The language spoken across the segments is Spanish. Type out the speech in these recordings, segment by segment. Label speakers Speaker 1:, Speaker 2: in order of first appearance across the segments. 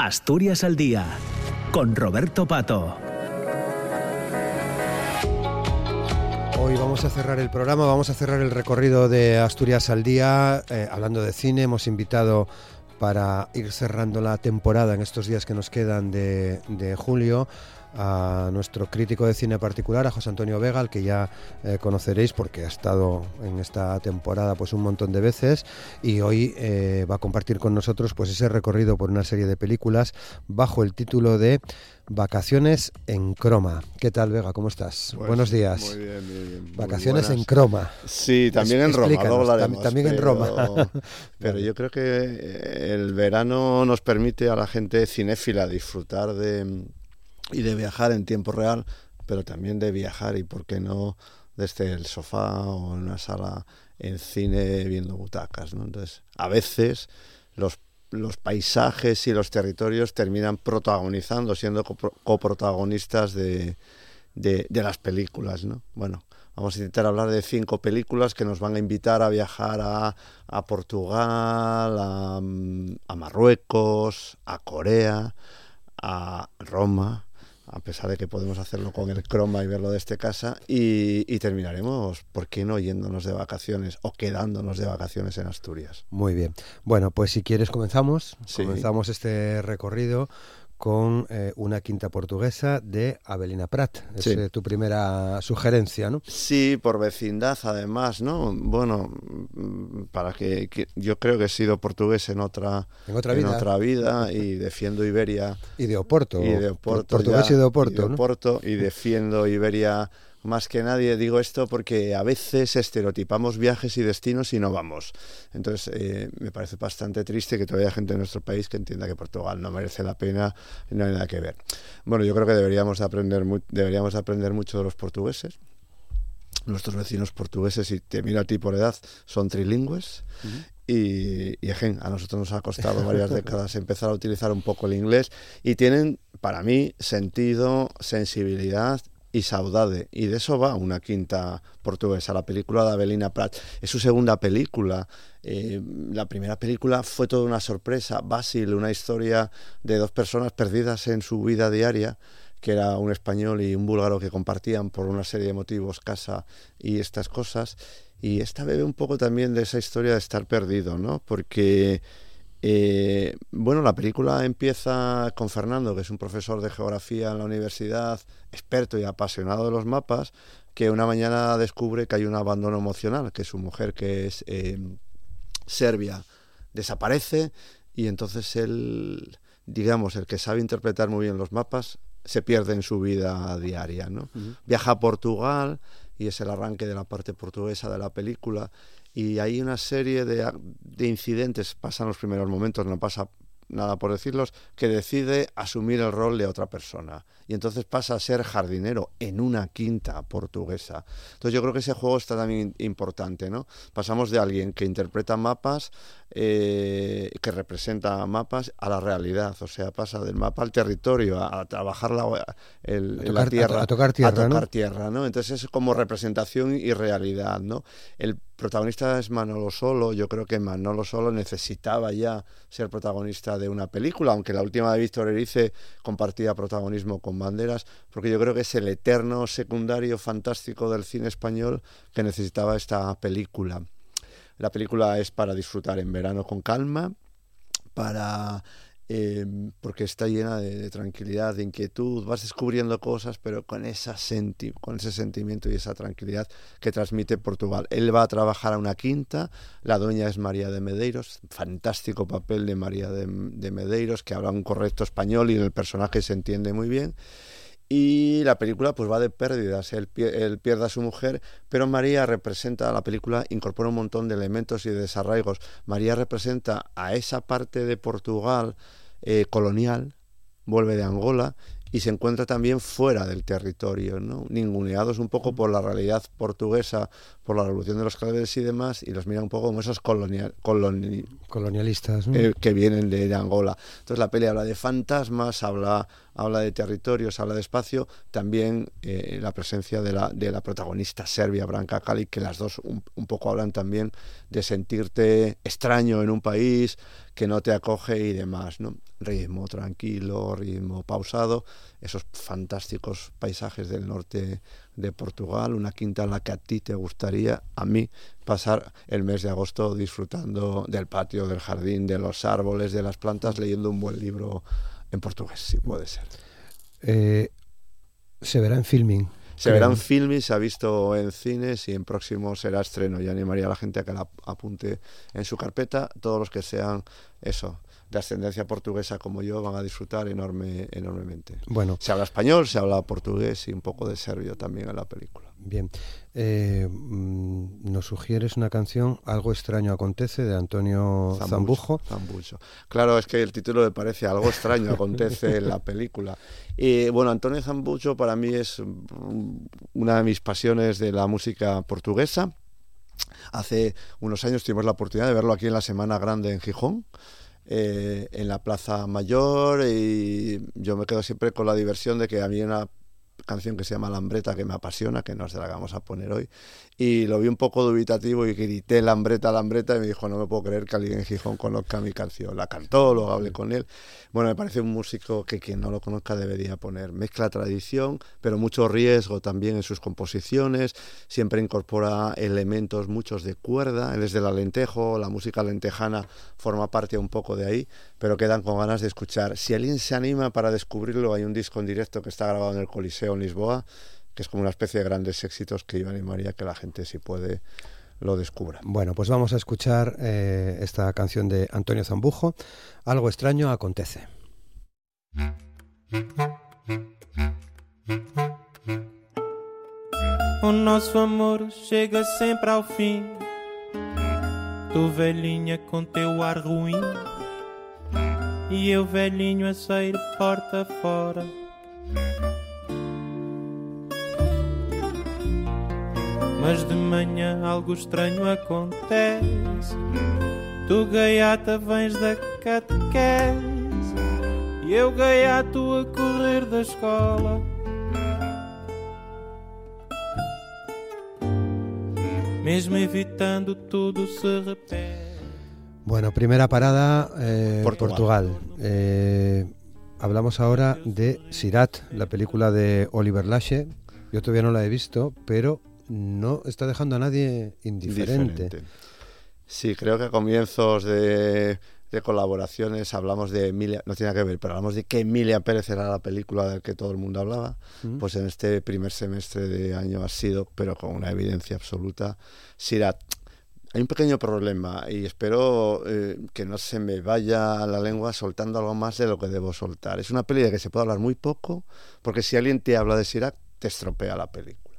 Speaker 1: Asturias al Día, con Roberto Pato.
Speaker 2: Hoy vamos a cerrar el programa, vamos a cerrar el recorrido de Asturias al Día, hablando de cine. Hemos invitado para ir cerrando la temporada en estos días que nos quedan de julio a nuestro crítico de cine particular, a José Antonio Vega, al que ya conoceréis porque ha estado en esta temporada pues un montón de veces, y hoy va a compartir con nosotros pues ese recorrido por una serie de películas bajo el título de Vacaciones en Croma. ¿Qué tal, Vega? ¿Cómo estás?
Speaker 3: Pues,
Speaker 2: buenos días.
Speaker 3: Muy bien.
Speaker 2: Vacaciones en Croma.
Speaker 3: Sí, también en Roma, luego hablaremos.
Speaker 2: También en Roma.
Speaker 3: Pero yo creo que el verano nos permite a la gente cinéfila disfrutar de viajar en tiempo real, pero también de viajar, y por qué no, desde el sofá o en una sala en cine viendo butacas, ¿no? Entonces, a veces los paisajes y los territorios terminan protagonizando, siendo coprotagonistas de las películas, ¿no? Bueno, vamos a intentar hablar de 5 películas que nos van a invitar a viajar a Portugal, a Marruecos, a Corea, a Roma, a pesar de que podemos hacerlo con el croma y verlo desde casa, y terminaremos, ¿por qué no?, yéndonos de vacaciones o quedándonos de vacaciones en Asturias.
Speaker 2: Muy bien. Bueno, pues si quieres comenzamos.
Speaker 3: Sí.
Speaker 2: Comenzamos este recorrido con una quinta portuguesa de Avelina Prat. Es
Speaker 3: Sí.
Speaker 2: Tu primera sugerencia, ¿no?
Speaker 3: Sí, por vecindad además, ¿no? Bueno, para que yo creo que he sido portugués en otra vida y defiendo Iberia.
Speaker 2: Y de Oporto. Portugués
Speaker 3: ya,
Speaker 2: y de Oporto,
Speaker 3: y de
Speaker 2: ¿no?
Speaker 3: Oporto, y defiendo Iberia más que nadie. Digo esto porque a veces estereotipamos viajes y destinos y no vamos. Entonces, me parece bastante triste que todavía haya gente en nuestro país que entienda que Portugal no merece la pena, no hay nada que ver. Bueno, yo creo que deberíamos aprender mucho de los portugueses. Nuestros vecinos portugueses, y te miro a ti por edad, son trilingües. Y a nosotros nos ha costado varias décadas empezar a utilizar un poco el inglés, y tienen, para mí, sentido, sensibilidad y saudade, y de eso va una quinta portuguesa, la película de Avelina Prat. Es su segunda película. La primera película fue toda una sorpresa. Basil, una historia de 2 personas perdidas en su vida diaria, que era un español y un búlgaro que compartían por una serie de motivos casa y estas cosas. Y esta bebe un poco también de esa historia de estar perdido, ¿no? Porque bueno, la película empieza con Fernando, que es un profesor de geografía en la universidad, experto y apasionado de los mapas, que una mañana descubre que hay un abandono emocional, que su mujer, que es serbia, desaparece, y entonces él, digamos, el que sabe interpretar muy bien los mapas, se pierde en su vida diaria, ¿no? Viaja a Portugal, y es el arranque de la parte portuguesa de la película, y hay una serie de incidentes, pasan los primeros momentos, no pasa nada por decirlos, que decide asumir el rol de otra persona, y entonces pasa a ser jardinero en una quinta portuguesa. Entonces yo creo que ese juego está también importante, ¿no? Pasamos de alguien que interpreta mapas, que representa mapas, a la realidad, o sea, pasa del mapa al territorio, a trabajar la tierra,
Speaker 2: a tocar tierra,
Speaker 3: tierra, ¿no? Entonces es como representación y realidad, ¿no? El protagonista es Manolo Solo. Yo creo que Manolo Solo necesitaba ya ser protagonista de una película, aunque la última de Víctor Erice compartía protagonismo con Banderas, porque yo creo que es el eterno secundario fantástico del cine español que necesitaba esta película. La película es para disfrutar en verano con calma, porque está llena de tranquilidad, de inquietud, vas descubriendo cosas, pero con ese sentimiento y esa tranquilidad que transmite Portugal. Él va a trabajar a una quinta, la dueña es María de Medeiros, fantástico papel de María de Medeiros, que habla un correcto español y el personaje se entiende muy bien. Y la película pues va de pérdidas, él pierde a su mujer, pero María representa, la película incorpora un montón de elementos y de desarraigos. María representa a esa parte de Portugal colonial, vuelve de Angola y se encuentra también fuera del territorio, ¿no? Ninguneados un poco por la realidad portuguesa, por la revolución de los claveles y demás, y los mira un poco como esos
Speaker 2: colonialistas, ¿no?
Speaker 3: Que vienen de Angola. Entonces la peli habla de fantasmas, habla de territorios, habla de espacio, también la presencia de la protagonista serbia, Branka Kalić, que las dos un poco hablan también de sentirte extraño en un país, que no te acoge y demás, ¿no? Ritmo tranquilo, ritmo pausado, esos fantásticos paisajes del norte de Portugal, una quinta en la que a ti te gustaría, a mí, pasar el mes de agosto disfrutando del patio, del jardín, de los árboles, de las plantas, leyendo un buen libro en portugués, si puede ser.
Speaker 2: Se verá en filming.
Speaker 3: Se verá en filming, se ha visto en cines y en próximo será estreno. Yo animaría a la gente a que la apunte en su carpeta. Todos los que sean eso, de ascendencia portuguesa como yo, van a disfrutar enormemente.
Speaker 2: Bueno,
Speaker 3: se habla español, se habla portugués y un poco de serbio también en la película.
Speaker 2: Bien. Nos sugieres una canción, Algo extraño acontece, de Antonio Zambujo.
Speaker 3: Claro, es que el título me parece Algo extraño acontece en la película. Y bueno, Antonio Zambujo para mí es una de mis pasiones de la música portuguesa. Hace unos años tuvimos la oportunidad de verlo aquí en la Semana Grande en Gijón, en la Plaza Mayor, y yo me quedo siempre con la diversión de que a mí una canción que se llama Lambreta, que me apasiona, que no es de la que vamos a poner hoy, y lo vi un poco dubitativo y grité Lambreta, Lambreta, y me dijo, no me puedo creer que alguien en Gijón conozca mi canción. La cantó, luego hablé con él. Bueno, me parece un músico que quien no lo conozca debería poner. Mezcla tradición, pero mucho riesgo también en sus composiciones, siempre incorpora elementos muchos de cuerda, él es del Alentejo, la música lentejana forma parte un poco de ahí, pero quedan con ganas de escuchar. Si alguien se anima para descubrirlo, hay un disco en directo que está grabado en el Coliseo en Lisboa, que es como una especie de grandes éxitos que yo animaría que la gente, si puede, lo descubra.
Speaker 2: Bueno, pues vamos a escuchar esta canción de Antonio Zambujo, Algo extraño acontece.
Speaker 4: O nosso amor chega sempre ao fim. Tu velhinha com teu ar ruim e eu velhinho a sair porta fora. Mas de manhã algo estranho acontece. Tu gaiata vens da catequese e eu gaiato a correr da escola. Mesmo evitando tudo se repete.
Speaker 2: Bueno, primera parada, Portugal. Hablamos ahora de Sirat, la película de Oliver Lache. Yo todavía no la he visto, pero no está dejando a nadie indiferente.
Speaker 3: Sí, creo que a comienzos de colaboraciones hablamos de Emilia, no tiene que ver, pero hablamos de que Emilia Pérez era la película del que todo el mundo hablaba. Pues en este primer semestre de año ha sido, pero con una evidencia absoluta, Sirat. Hay un pequeño problema y espero que no se me vaya la lengua soltando algo más de lo que debo soltar. Es una peli de que se puede hablar muy poco, porque si alguien te habla de Sirat, te estropea la película.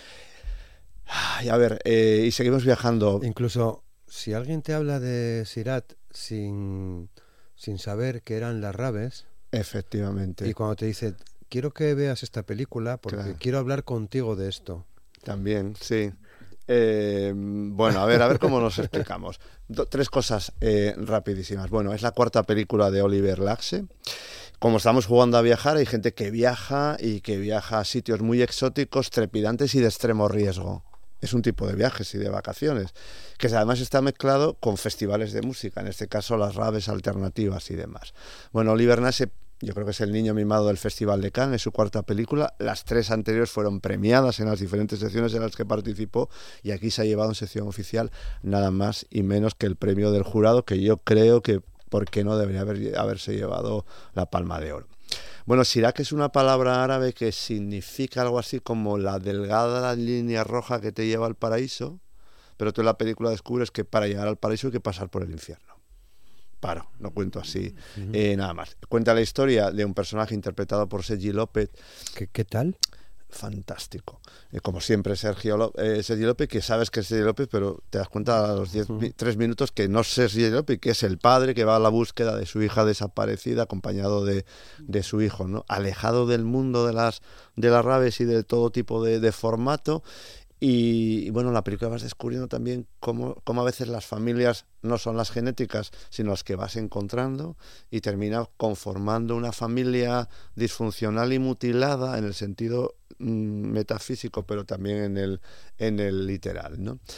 Speaker 3: Y a ver, y seguimos viajando.
Speaker 2: Incluso si alguien te habla de Sirat sin saber que eran las Raves,
Speaker 3: efectivamente,
Speaker 2: y cuando te dice, quiero que veas esta película porque quiero hablar contigo de esto.
Speaker 3: También, sí. Bueno, a ver cómo nos explicamos. Tres cosas rapidísimas. Bueno, es la cuarta película de Oliver Lache. Como estamos jugando a viajar, hay gente que viaja y que viaja a sitios muy exóticos, trepidantes y de extremo riesgo. Es un tipo de viajes y de vacaciones, que además está mezclado con festivales de música, en este caso las raves alternativas y demás. Bueno, Oliver Lache, yo creo que es el niño mimado del Festival de Cannes, es su cuarta película. Las tres anteriores fueron premiadas en las diferentes secciones en las que participó, y aquí se ha llevado en sección oficial nada más y menos que el premio del jurado, que yo creo que, ¿por qué no debería haberse llevado la Palma de Oro? Bueno, Sirak es una palabra árabe que significa algo así como la delgada línea roja que te lleva al paraíso, pero tú en la película descubres que para llegar al paraíso hay que pasar por el infierno. No cuento así, nada más. Cuenta la historia de un personaje interpretado por Sergi López.
Speaker 2: ¿Qué tal?
Speaker 3: Fantástico. Como siempre, Sergi López, que sabes que es Sergi López, pero te das cuenta a los 3 minutos que no es Sergi López, que es el padre que va a la búsqueda de su hija desaparecida, acompañado de su hijo, ¿no? Alejado del mundo de las raves y de todo tipo de formato. Y bueno, en la película vas descubriendo también cómo a veces las familias no son las genéticas, sino las que vas encontrando, y termina conformando una familia disfuncional y mutilada en el sentido metafísico, pero también en el literal, ¿no?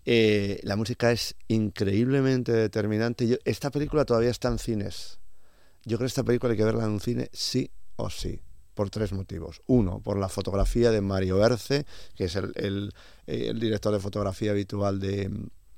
Speaker 3: La música es increíblemente determinante. Esta película todavía está en cines. Yo creo que esta película hay que verla en un cine sí o sí, por 3 motivos. Uno, por la fotografía de Mario Erce, que es el director de fotografía habitual de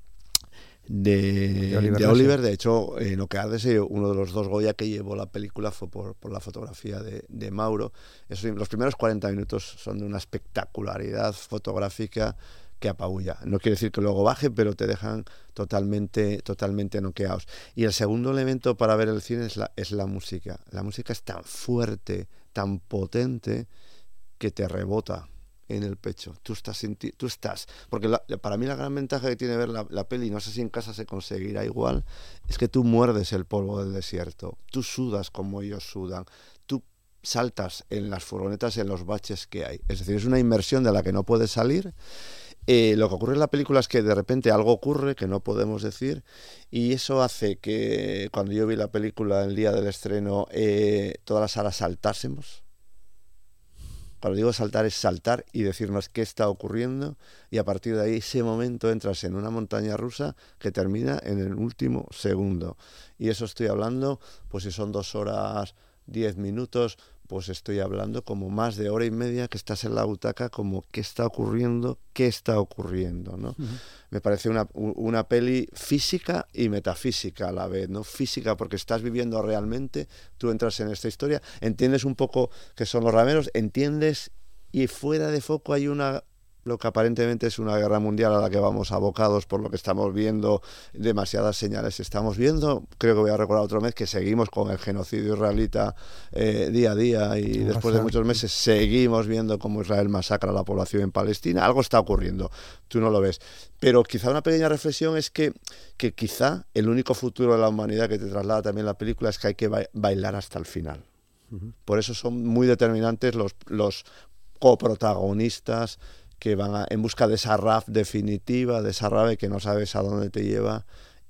Speaker 3: Oliver. De hecho, No que arde, uno de los 2 Goya que llevó la película fue por la fotografía de Mauro. Los primeros 40 minutos son de una espectacularidad fotográfica que apabulla. No quiere decir que luego baje, pero te dejan totalmente noqueados. Y el segundo elemento para ver el cine es la música. La música es tan fuerte, tan potente, que te rebota en el pecho. Tú estás, porque para mí la gran ventaja que tiene ver la peli, no sé si en casa se conseguirá igual, es que tú muerdes el polvo del desierto, tú sudas como ellos sudan, tú saltas en las furgonetas, en los baches que hay. Es decir, es una inmersión de la que no puedes salir. Lo que ocurre en la película es que de repente algo ocurre que no podemos decir, y eso hace que cuando yo vi la película el día del estreno, todas las salas saltásemos. Cuando digo saltar, es saltar y decirnos qué está ocurriendo, y a partir de ahí, ese momento, entras en una montaña rusa que termina en el último segundo. Y eso estoy hablando, pues si son 2 horas 10 minutos, pues estoy hablando como más de 1 hora y media que estás en la butaca, como qué está ocurriendo, ¿no? Uh-huh. Me parece una peli física y metafísica a la vez, ¿no? Física porque estás viviendo realmente, tú entras en esta historia, entiendes un poco qué son los rameros, entiendes, y fuera de foco hay lo que aparentemente es una guerra mundial a la que vamos abocados por lo que estamos viendo, demasiadas señales estamos viendo. Creo que voy a recordar otro mes que seguimos con el genocidio israelita día a día, y después de muchos meses seguimos viendo cómo Israel masacra a la población en Palestina. Algo está ocurriendo, tú no lo ves. Pero quizá una pequeña reflexión es que quizá el único futuro de la humanidad que te traslada también la película es que hay que bailar hasta el final. Uh-huh. Por eso son muy determinantes los coprotagonistas que van en busca de esa raf definitiva, de esa rave que no sabes a dónde te lleva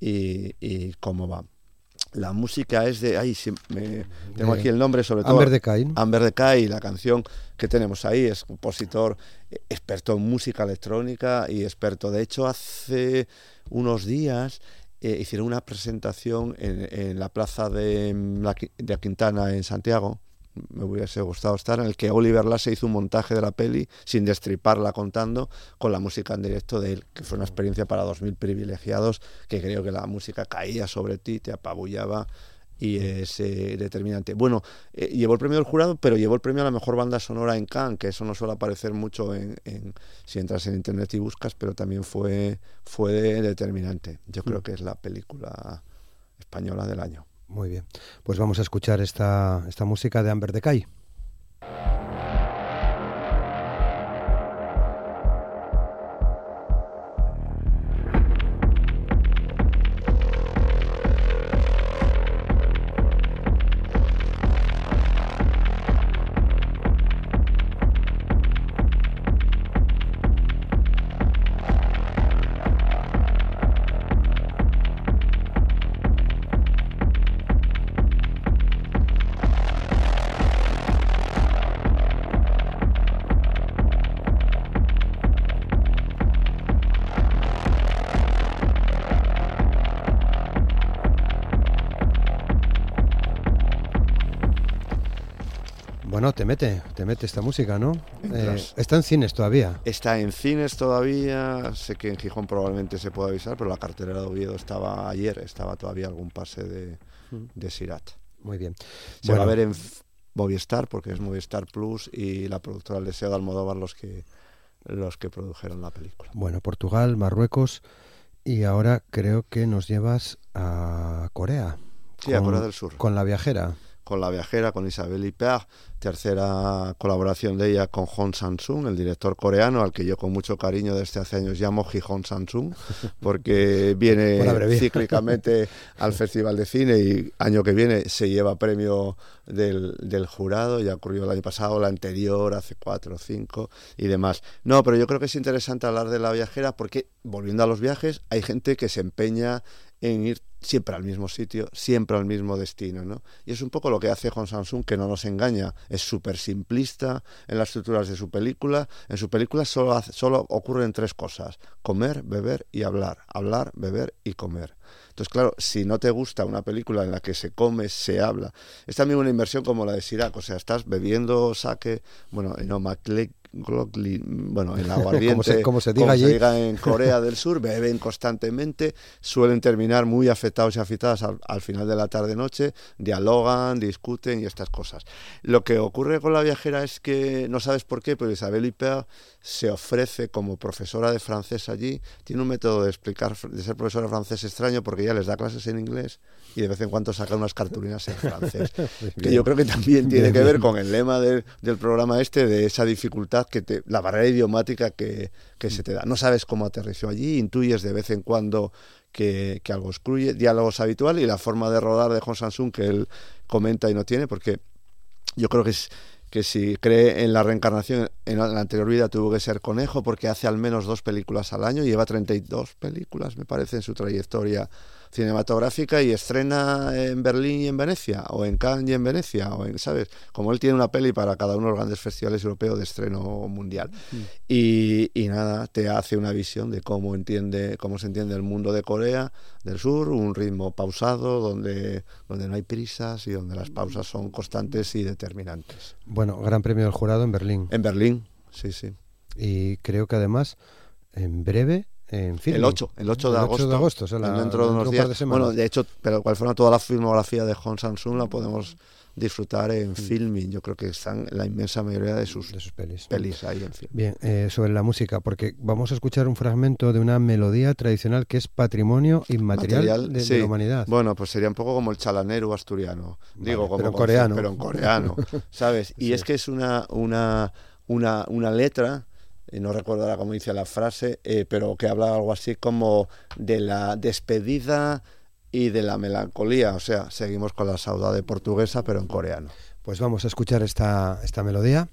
Speaker 3: y cómo va. La música es de... tengo aquí el nombre, sobre todo... Amber Decay, la canción que tenemos ahí, es compositor, experto en música electrónica y experto. De hecho, hace unos días hicieron una presentación en la plaza de Quintana, en Santiago. Me hubiese gustado estar, en el que Oliver Lasse hizo un montaje de la peli sin destriparla, contando con la música en directo de él, que fue una experiencia para 2000 privilegiados, que creo que la música caía sobre ti, te apabullaba, y es determinante. Bueno, llevó el premio del jurado, pero llevó el premio a la mejor banda sonora en Cannes, que eso no suele aparecer mucho si entras en internet y buscas, pero también fue determinante. Yo creo que es la película española del año.
Speaker 2: Muy bien, pues vamos a escuchar esta música de Amber Decay. Bueno, te mete esta música, ¿no? Está en cines todavía.
Speaker 3: Está en cines todavía. Sé que en Gijón probablemente se pueda avisar, pero la cartelera de Oviedo estaba todavía algún pase de Sirat.
Speaker 2: Muy bien.
Speaker 3: Se va a ver en Movistar, porque es Movistar Plus y la productora El Deseo de Almodóvar los que produjeron la película.
Speaker 2: Bueno, Portugal, Marruecos, y ahora creo que nos llevas a Corea.
Speaker 3: Sí, a Corea del Sur.
Speaker 2: Con La Viajera.
Speaker 3: Con La Viajera, con Isabelle Huppert, tercera colaboración de ella con Hong Sang-sung, el director coreano, al que yo con mucho cariño desde hace años llamo Hong Sang-sung, porque viene cíclicamente al Festival de Cine y año que viene se lleva premio del jurado. Ya ocurrió el año pasado, el anterior, hace 4 o 5 y demás. No, pero yo creo que es interesante hablar de La Viajera porque, volviendo a los viajes, hay gente que se empeña en ir siempre al mismo sitio, siempre al mismo destino, ¿no? Y es un poco lo que hace Hong Sang-soo, que no nos engaña. Es súper simplista en las estructuras de su película. En su película solo ocurren 3 cosas: comer, beber y hablar. Hablar, beber y comer. Entonces, claro, si no te gusta una película en la que se come, se habla, es también una inversión como la de Sirac, o sea, estás bebiendo sake, bueno, no, bueno, el aguardiente,
Speaker 2: como se diga allí,
Speaker 3: en Corea del Sur, beben constantemente, suelen terminar muy afectados y afectadas al final de la tarde-noche, dialogan, discuten y estas cosas. Lo que ocurre con La viajera es que no sabes por qué, pero Isabelle Huppert se ofrece como profesora de francés allí. Tiene un método de explicar, de ser profesora de francés extraño, porque ella les da clases en inglés y de vez en cuando saca unas cartulinas en francés, que yo creo que también tiene que ver con el lema del programa este, de esa dificultad, la barrera idiomática que se te da. No sabes cómo aterrizó allí, intuyes de vez en cuando que algo excluye, diálogos habituales, y la forma de rodar de Hong Sang-soo que él comenta y no tiene, porque yo creo que si cree en la reencarnación, en la anterior vida tuvo que ser conejo, porque hace al menos 2 películas al año, lleva 32 películas, me parece, en su trayectoria cinematográfica, y estrena en Berlín y en Venecia, o en Cannes y en Venecia, ¿sabes? Como él tiene una peli para cada uno de los grandes festivales europeos de estreno mundial. Y nada, te hace una visión de cómo se entiende el mundo de Corea del Sur, un ritmo pausado, donde no hay prisas y donde las pausas son constantes y determinantes.
Speaker 2: Bueno, Gran Premio del Jurado en Berlín.
Speaker 3: En Berlín, sí.
Speaker 2: Y creo que además, en breve, en film.
Speaker 3: El 8 de agosto.
Speaker 2: O sea,
Speaker 3: dentro de unos días. Bueno, de hecho, pero cual fuera toda la filmografía de Hong Sang-soo la podemos disfrutar en filming. Yo creo que están la inmensa mayoría de sus pelis ahí en film.
Speaker 2: Bien, sobre la música, porque vamos a escuchar un fragmento de una melodía tradicional que es patrimonio inmaterial de la humanidad.
Speaker 3: Bueno, pues sería un poco como el chalanero asturiano.
Speaker 2: Vale,
Speaker 3: digo, como
Speaker 2: pero en
Speaker 3: coreano, ¿sabes? Y es que es una letra, no recuerdo ahora cómo dice la frase, pero que habla algo así como de la despedida y de la melancolía. O sea, seguimos con la saudade portuguesa, pero en coreano.
Speaker 2: Pues vamos a escuchar esta melodía.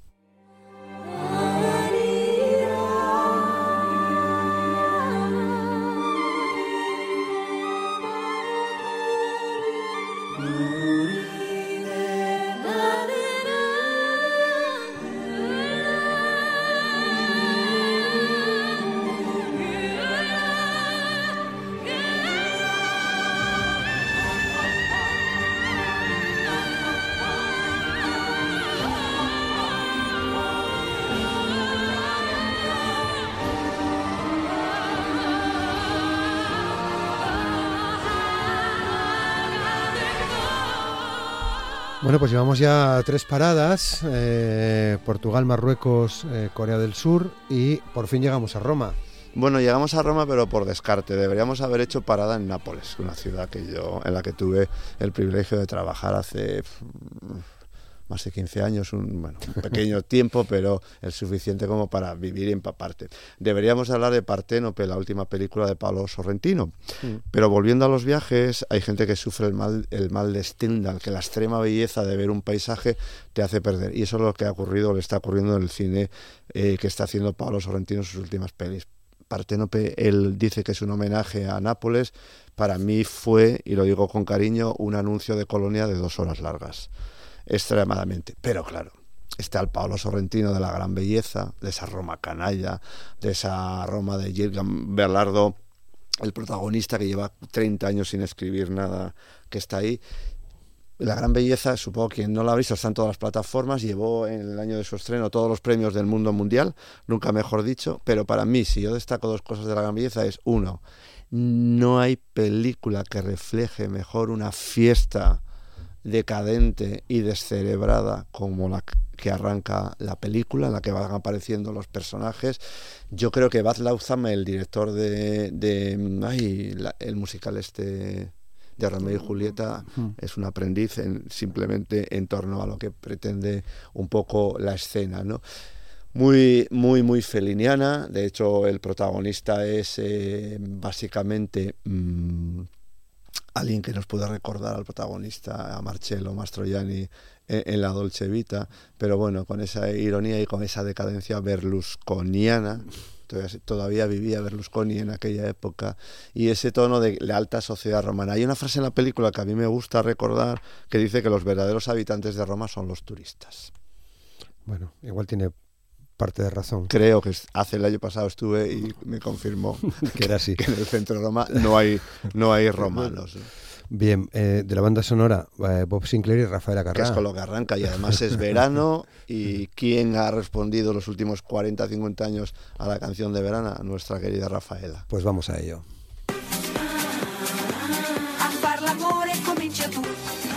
Speaker 2: Bueno, pues llevamos ya 3 paradas, Portugal, Marruecos, Corea del Sur, y por fin llegamos a Roma.
Speaker 3: Bueno, llegamos a Roma, pero por descarte. Deberíamos haber hecho parada en Nápoles, una ciudad en la que tuve el privilegio de trabajar hace más de 15 años, un pequeño tiempo, pero el suficiente como para vivir y empaparte. Deberíamos hablar de Parténope, la última película de Paolo Sorrentino. Pero volviendo a los viajes, hay gente que sufre el mal de Stendhal, que la extrema belleza de ver un paisaje te hace perder. Y eso es lo que le está ocurriendo en el cine que está haciendo Paolo Sorrentino en sus últimas pelis. Parténope, él dice que es un homenaje a Nápoles. Para mí fue, y lo digo con cariño, un anuncio de colonia de 2 horas largas. Extremadamente, pero claro, está el Paolo Sorrentino de la gran belleza, de esa Roma canalla, de esa Roma de Gillian Belardo, el protagonista que lleva 30 años sin escribir nada, que está ahí. La gran belleza, supongo que quien no la ha visto, está en todas las plataformas, llevó en el año de su estreno todos los premios del mundo mundial, nunca mejor dicho, pero para mí, si yo destaco 2 cosas de la gran belleza, es 1, no hay película que refleje mejor una fiesta decadente y descerebrada como la que arranca la película, en la que van apareciendo los personajes. Yo creo que Václav Zama, el director el musical de Romeo y Julieta, es un aprendiz simplemente en torno a lo que pretende un poco la escena, ¿no? Muy, muy, muy feliniana. De hecho, el protagonista es básicamente alguien que nos puede recordar al protagonista, a Marcello Mastroianni en la Dolce Vita, pero bueno, con esa ironía y con esa decadencia berlusconiana todavía vivía Berlusconi en aquella época, y ese tono de la alta sociedad romana. Hay una frase en la película que a mí me gusta recordar que dice que los verdaderos habitantes de Roma son los turistas.
Speaker 2: Bueno, igual tiene parte de razón.
Speaker 3: Creo que el año pasado estuve y me confirmó
Speaker 2: que era así.
Speaker 3: Que en el centro de Roma no hay romanos, ¿no?
Speaker 2: Bien, de la banda sonora, Bob Sinclair y Rafael Acarrá.
Speaker 3: Que es con lo que arranca, y además es verano. ¿Y quién ha respondido los últimos 40, 50 años a la canción de verano? Nuestra querida Rafaela.
Speaker 2: Pues vamos a ello.
Speaker 5: A far l'amore comincia tu.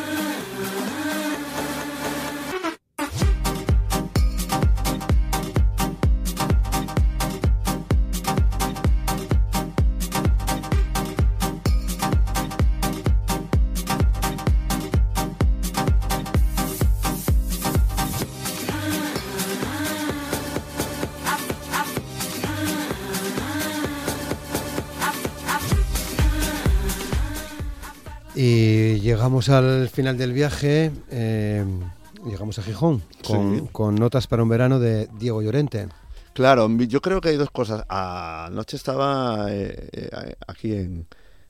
Speaker 2: Y llegamos al final del viaje, llegamos a Gijón, con Notas para un verano de Diego Llorente.
Speaker 3: Claro, yo creo que hay dos cosas. Anoche estaba aquí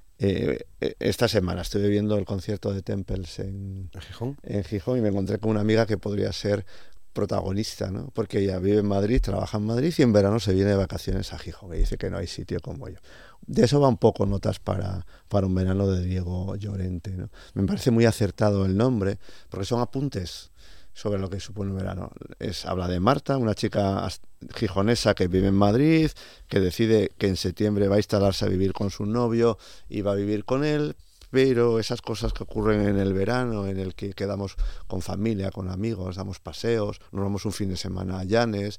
Speaker 3: esta semana estuve viendo el concierto de Temples en Gijón, y me encontré con una amiga que podría ser protagonista, ¿no? Porque ella vive en Madrid, trabaja en Madrid y en verano se viene de vacaciones a Gijón, y dice que no hay sitio como yo. De eso va un poco Notas para un verano de Diego Llorente, ¿no? Me parece muy acertado el nombre, porque son apuntes sobre lo que supone un verano. Habla de Marta, una chica gijonesa que vive en Madrid, que decide que en septiembre va a instalarse a vivir con su novio y va a vivir con él, pero esas cosas que ocurren en el verano, en el que quedamos con familia, con amigos, damos paseos, nos vamos un fin de semana a Llanes,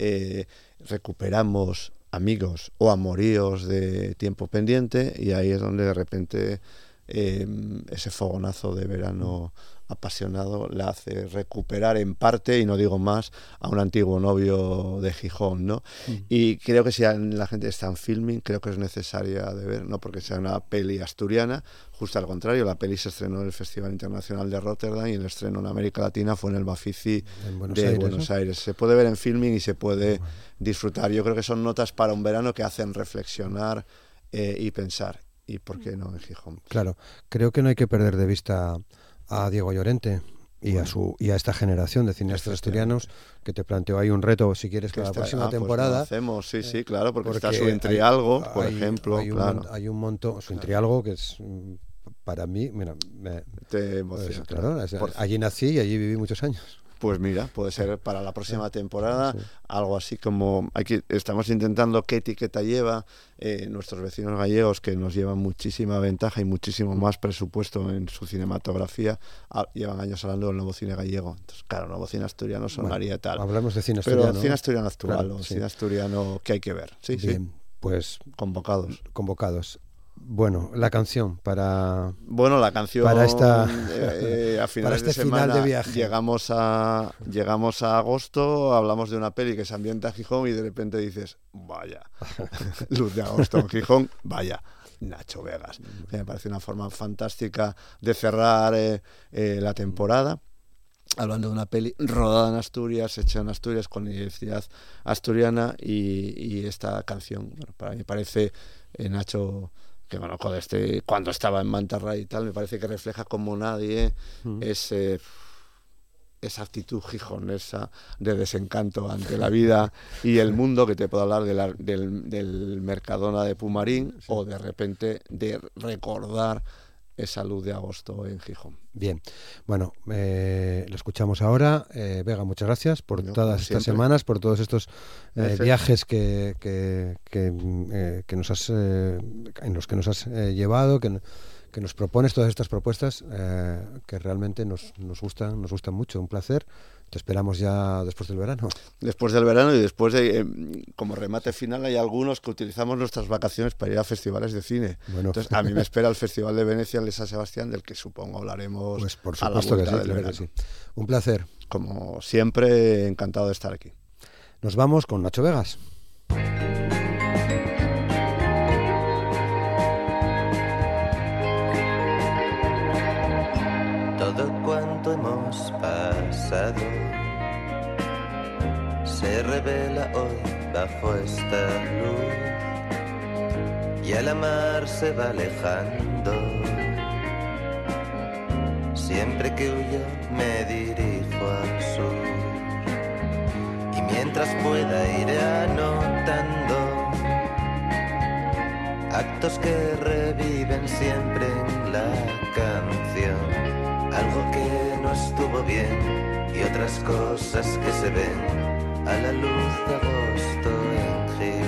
Speaker 3: recuperamos amigos o amoríos de tiempo pendiente, y ahí es donde de repente ese fogonazo de verano apasionado le hace recuperar en parte, y no digo más, a un antiguo novio de Gijón, ¿no? Y creo que si la gente está en filming, creo que es necesaria de ver, no porque sea una peli asturiana, justo al contrario, la peli se estrenó en el Festival Internacional de Rotterdam, y el estreno en América Latina fue en el Bafisi de Buenos Aires. Se puede ver en filming y se puede disfrutar. Yo creo que son notas para un verano que hacen reflexionar y pensar. ¿Y por qué no en Gijón?
Speaker 2: Claro, creo que no hay que perder de vista a Diego Llorente y a esta generación de cineastas asturianos, que te planteo ahí un reto, si quieres, para la próxima temporada.
Speaker 3: Pues lo hacemos, sí, claro, porque está su Intrialgo, por ejemplo.
Speaker 2: Hay un montón, su Intrialgo, que es, para mí, mira,
Speaker 3: te emociona.
Speaker 2: Claro, allí nací y allí viví muchos años.
Speaker 3: Pues mira, puede ser para la próxima temporada algo así como... estamos intentando qué etiqueta lleva nuestros vecinos gallegos, que nos llevan muchísima ventaja y muchísimo más presupuesto en su cinematografía. Llevan años hablando del nuevo cine gallego. Entonces, claro, nuevo cine asturiano sonaría tal.
Speaker 2: Hablamos de cine asturiano.
Speaker 3: Pero cine asturiano actual,
Speaker 2: claro,
Speaker 3: cine asturiano que hay que ver. Sí,
Speaker 2: bien,
Speaker 3: sí.
Speaker 2: Pues convocados. Bueno, la canción para...
Speaker 3: Bueno, la canción
Speaker 2: para esta
Speaker 3: a finales
Speaker 2: para este
Speaker 3: de semana
Speaker 2: final de viaje.
Speaker 3: Llegamos a agosto, hablamos de una peli que se ambienta a Gijón, y de repente dices, vaya, luz de agosto en Gijón, vaya, Nacho Vegas. Me parece una forma fantástica de cerrar la temporada, hablando de una peli rodada en Asturias, hecha en Asturias, con identidad asturiana, y esta canción, bueno, para mí me parece, Nacho, que bueno, cuando estaba en Mantarraya y tal, me parece que refleja como nadie esa actitud gijonesa de desencanto ante la vida y el mundo, que te puedo hablar del Mercadona de Pumarín, o de repente de recordar esa luz de agosto en Gijón.
Speaker 2: Bien, bueno, lo escuchamos ahora. Vega, muchas gracias por todas estas semanas, por todos estos viajes en los que nos has llevado, que nos propones todas estas propuestas que realmente nos gustan mucho. Un placer. Te esperamos ya después del verano.
Speaker 3: Después del verano, y después como remate final, hay algunos que utilizamos nuestras vacaciones para ir a festivales de cine. Bueno. Entonces, a mí me espera el Festival de Venecia en San Sebastián, del que supongo hablaremos.
Speaker 2: Pues por supuesto que sí, claro que sí. Un placer.
Speaker 3: Como siempre, encantado de estar aquí.
Speaker 2: Nos vamos con Nacho Vegas.
Speaker 6: Todo cuanto hemos pasado se revela hoy bajo esta luz y el mar se va alejando. Siempre que huyo me dirijo al sur y mientras pueda iré anotando actos que reviven siempre en la canción, algo que no estuvo bien y otras cosas que se ven a la luz de agosto en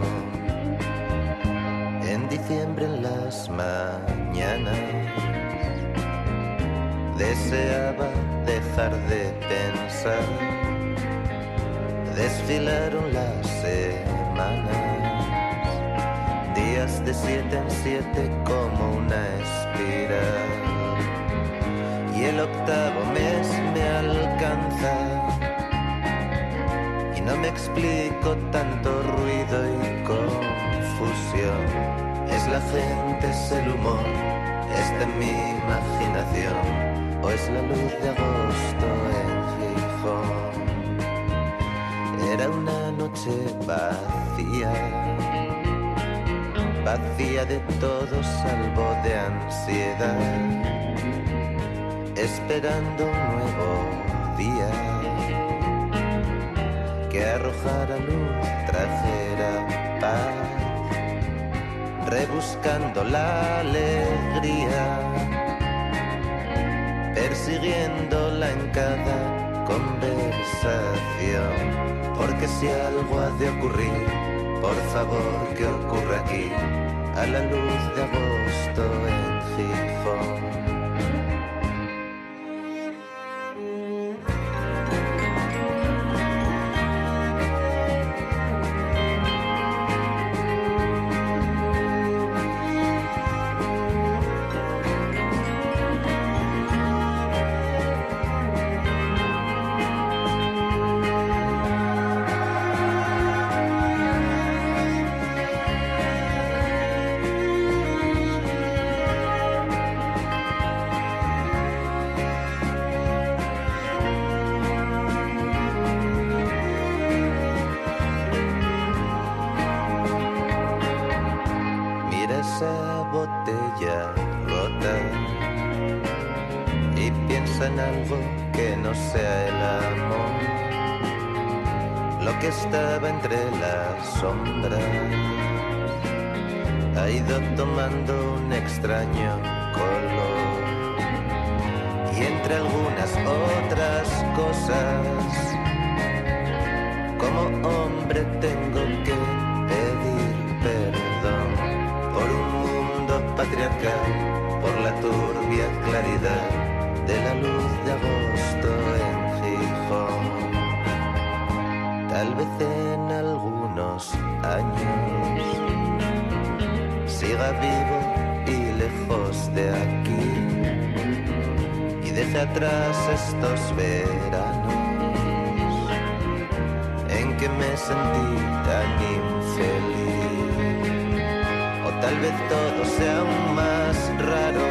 Speaker 6: Gijón. En diciembre en las mañanas deseaba dejar de pensar. Desfilaron las semanas, días de 7 en 7 como una espiral. Y el octavo mes me alcanza y no me explico tanto ruido y confusión. Es la gente, es el humor, es de mi imaginación. O es la luz de agosto en Gijón. Era una noche vacía, vacía de todo salvo de ansiedad, esperando un nuevo día que arrojara luz, trajera paz, rebuscando la alegría, persiguiéndola en cada conversación, porque si algo ha de ocurrir, por favor que ocurra aquí, a la luz de agosto en Gijón. En algo que no sea el amor, lo que estaba entre las sombras ha ido tomando un extraño color, y entre algunas otras cosas, como hombre tengo que pedir perdón por un mundo patriarcal, por la turbia claridad de la luz de agosto en Gijón. Tal vez en algunos años siga vivo y lejos de aquí y deje atrás estos veranos en que me sentí tan infeliz. O tal vez todo sea aún más raro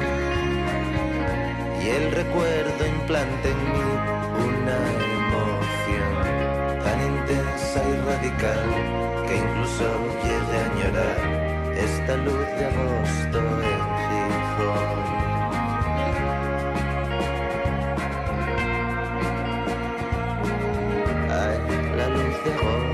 Speaker 6: y el recuerdo implante en mí una emoción tan intensa y radical que incluso llegue a añorar esta luz de agosto en Gijón. Ay, la luz de agosto.